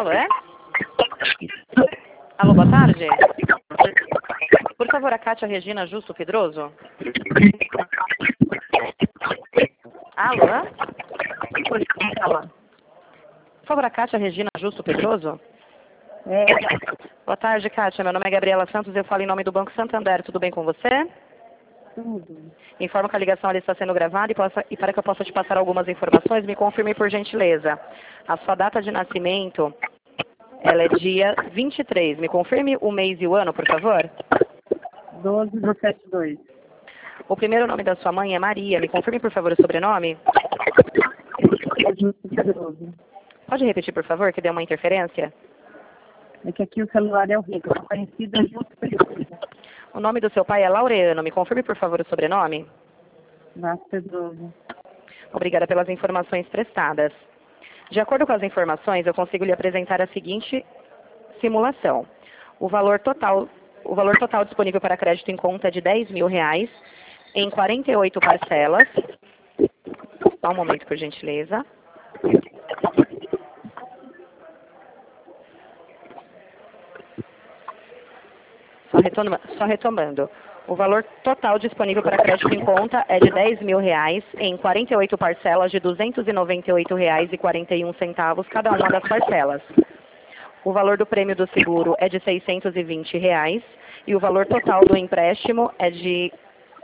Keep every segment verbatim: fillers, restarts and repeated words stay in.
Alô, é? Alô, boa tarde. Por favor, a Cátia Regina Justo Pedroso? Alô, é? Por favor, a Cátia Regina Justo Pedroso? É. Boa tarde, Cátia. Meu nome é Gabriela Santos e eu falo em nome do Banco Santander. Tudo bem com você? Tudo. Informo que a ligação ali está sendo gravada e, possa, e para que eu possa te passar algumas informações, me confirme por gentileza. A sua data de nascimento, ela é dia vinte e três. Me confirme o mês e o ano, por favor? doze do sete dois. O primeiro nome da sua mãe é Maria. Me confirme, por favor, o sobrenome? Justo Pedroso. Pode repetir, por favor, que deu uma interferência? É que aqui o celular é horrível. A conhecida é Justo Pedroso. O nome do seu pai é Laureano. Me confirme, por favor, o sobrenome? Vaz Pedroso. Obrigada pelas informações prestadas. De acordo com as informações, eu consigo lhe apresentar a seguinte simulação. O valor total, o valor total disponível para crédito em conta é de dez mil reais em quarenta e oito parcelas. Só um momento, por gentileza. Só retomando, só retomando. O valor total disponível para crédito em conta é de dez mil reais em quarenta e oito parcelas de duzentos e noventa e oito reais e quarenta e um centavos cada uma das parcelas. O valor do prêmio do seguro é de seiscentos e vinte reais e o valor total do empréstimo é de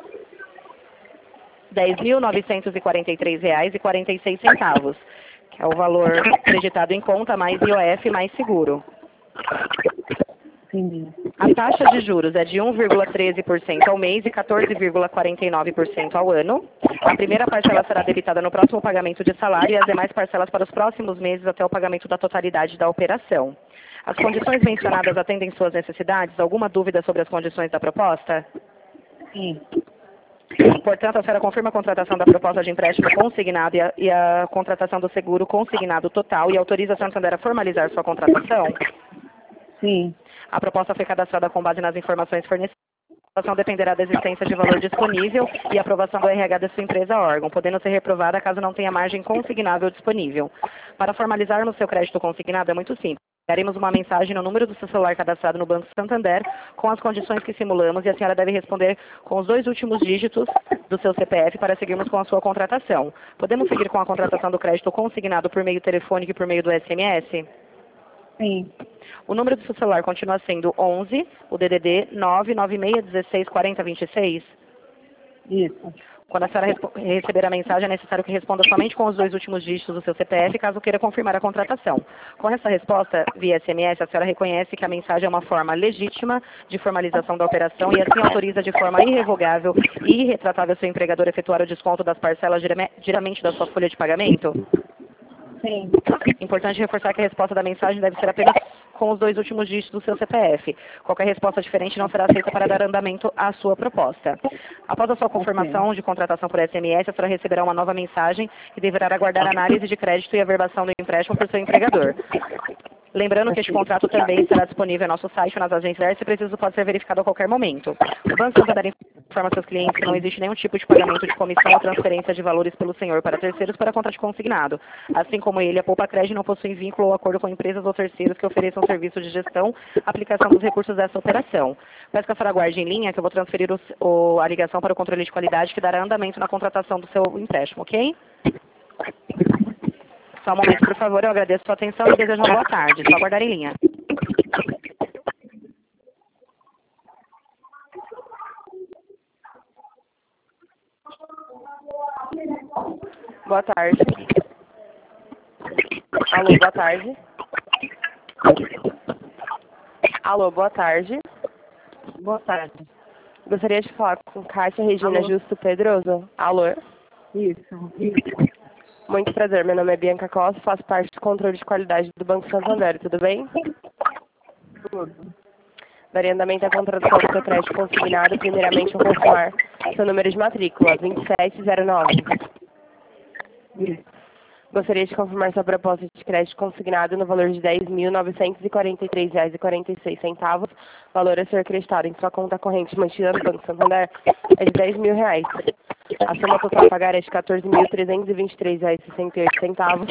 dez mil novecentos e quarenta e três reais e quarenta e seis centavos, que é o valor acreditado em conta mais I O F mais seguro. Entendi. A taxa de juros é de um vírgula treze por cento ao mês e quatorze vírgula quarenta e nove por cento ao ano. A primeira parcela será debitada no próximo pagamento de salário e as demais parcelas para os próximos meses até o pagamento da totalidade da operação. As condições mencionadas atendem suas necessidades? Alguma dúvida sobre as condições da proposta? Sim. Portanto, a senhora confirma a contratação da proposta de empréstimo consignado e a, e a contratação do seguro consignado total e autoriza a Santander a formalizar sua contratação? Sim. A proposta foi cadastrada com base nas informações fornecidas. A aprovação dependerá da existência de valor disponível e aprovação do R H da sua empresa órgão, podendo ser reprovada caso não tenha margem consignável disponível. Para formalizarmos seu crédito consignado é muito simples. Daremos uma mensagem no número do seu celular cadastrado no Banco Santander com as condições que simulamos e a senhora deve responder com os dois últimos dígitos do seu C P F para seguirmos com a sua contratação. Podemos seguir com a contratação do crédito consignado por meio telefônico e por meio do S M S? Sim. O número do seu celular continua sendo onze, o D D D nove nove seis um seis quatro zero dois seis? Isso. Quando a senhora receber a mensagem, é necessário que responda somente com os dois últimos dígitos do seu C P F, caso queira confirmar a contratação. Com essa resposta, via S M S, a senhora reconhece que a mensagem é uma forma legítima de formalização da operação e assim autoriza de forma irrevogável e irretratável seu empregador a efetuar o desconto das parcelas diretamente da sua folha de pagamento? Sim. Importante reforçar que a resposta da mensagem deve ser apenas com os dois últimos dígitos do seu C P F. Qualquer resposta diferente não será aceita para dar andamento à sua proposta. Após a sua confirmação okay. de contratação por S M S, a senhora receberá uma nova mensagem que deverá aguardar análise de crédito e averbação do empréstimo por seu empregador. Lembrando que este contrato também estará disponível em nosso site ou nas agências, se preciso pode ser verificado a qualquer momento. O Banco Santander informa seus clientes que não existe nenhum tipo de pagamento de comissão ou transferência de valores pelo senhor para terceiros para contrato consignado. Assim como ele, a Poupa Crédito não possui vínculo ou acordo com empresas ou terceiros que ofereçam serviço de gestão, aplicação dos recursos dessa operação. Peço que a senhora aguarde em linha, que eu vou transferir o, o, a ligação para o controle de qualidade que dará andamento na contratação do seu empréstimo, ok? Só um momento, por favor, eu agradeço a sua atenção e desejo uma boa tarde. Só aguardar em linha. Boa tarde. Alô, boa tarde. Alô, boa tarde. Boa tarde. Gostaria de falar com Cátia Regina Alô. Justo Pedroso. Alô. Isso. Isso. Muito prazer, meu nome é Bianca Costa, faço parte do controle de qualidade do Banco Santander, tudo bem? Tudo. Daria andamento à contratação do seu crédito consignado, primeiramente vou confirmar seu número de matrícula, vinte e sete zero nove. Isso. Gostaria de confirmar sua proposta de crédito consignado no valor de dez mil novecentos e quarenta e três reais e quarenta e seis centavos, valor a ser acreditado em sua conta corrente mantida no Banco Santander é de dez mil reais. A soma total a pagar é de quatorze mil trezentos e vinte e três reais e sessenta e oito centavos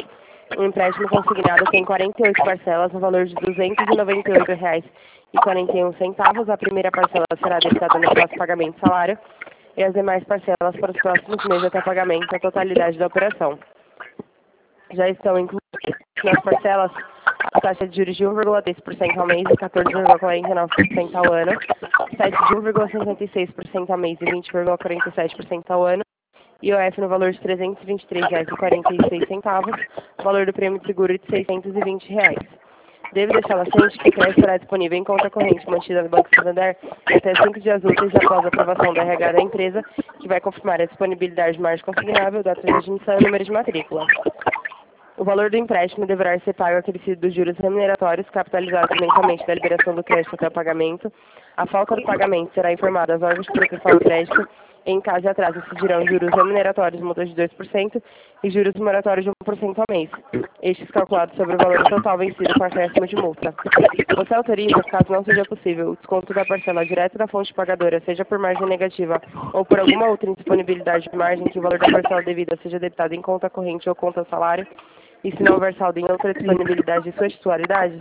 O empréstimo consignado tem quarenta e oito parcelas no valor de duzentos e noventa e oito reais e quarenta e um centavos. A primeira parcela será debitada no próximo pagamento de salário e as demais parcelas para os próximos meses até pagamento da totalidade da operação. Já estão incluídas nas parcelas a taxa de juros de um vírgula três por cento ao mês e quatorze vírgula quarenta e nove por cento ao ano, taxa de um vírgula sessenta e seis por cento ao mês e vinte vírgula quarenta e sete por cento ao ano, I O F no valor de trezentos e vinte e três reais e quarenta e seis centavos, valor do prêmio de seguro de seiscentos e vinte reais. Devo deixá-la ciente que o crédito será disponível em conta corrente mantida no Banco Santander até cinco dias úteis após a aprovação da R H da empresa, que vai confirmar a disponibilidade de margem consignável, data de admissão e número de matrícula. O valor do empréstimo deverá ser pago acrescido dos juros remuneratórios capitalizados mensalmente da liberação do crédito até o pagamento. A falta do pagamento será informada aos órgãos de proteção do crédito. Em caso de atraso, incidirão juros remuneratórios multas de dois por cento e juros moratórios de um por cento ao mês. Estes calculados sobre o valor total vencido com acréscimo de multa. Você autoriza, caso não seja possível, o desconto da parcela direto da fonte pagadora, seja por margem negativa ou por alguma outra indisponibilidade de margem, que o valor da parcela devida seja debitado em conta corrente ou conta salário, e se não houver saldo em outra disponibilidade de sua titularidade?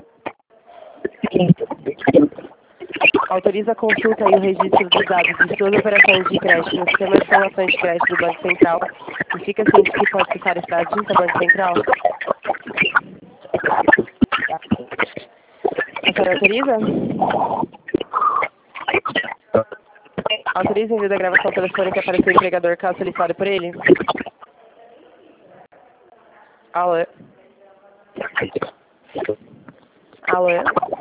Autoriza a consulta e o registro dos dados de suas operações de crédito no Sistema de Informações de Crédito do Banco Central e fica ciente que pode ficar estar junto ao Banco Central? A senhora autoriza? Autoriza o envio da gravação telefônica para seu empregador caso solicitado por ele? Alô? Alô?